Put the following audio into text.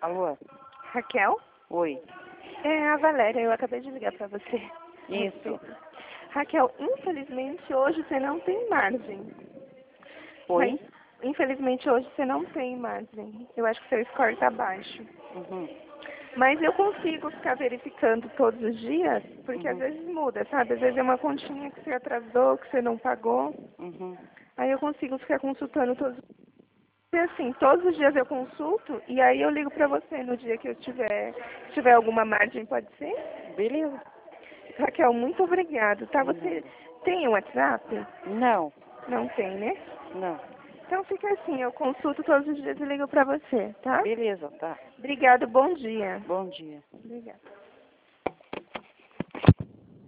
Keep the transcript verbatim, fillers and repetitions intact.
Alô? Raquel? Oi. É a Valéria, eu acabei de ligar pra você. Isso. Raquel, infelizmente hoje você não tem margem. Oi? Mas, infelizmente hoje você não tem margem. Eu acho que seu score tá baixo. Uhum. Mas eu consigo ficar verificando todos os dias, porque às Uhum. vezes muda, sabe? Às vezes é uma continha que você atrasou, que você não pagou. Uhum. Aí eu consigo ficar consultando todos os dias. E assim, todos os dias eu consulto e aí eu ligo pra você no dia que eu tiver, tiver alguma margem, pode ser? Beleza. Raquel, muito obrigado, tá? De Você nada. tem um WhatsApp? Não. Não tem, né? Não. Então fica assim, eu consulto todos os dias e ligo pra você, tá? Beleza, tá. Obrigado, bom dia. Bom dia. Obrigada.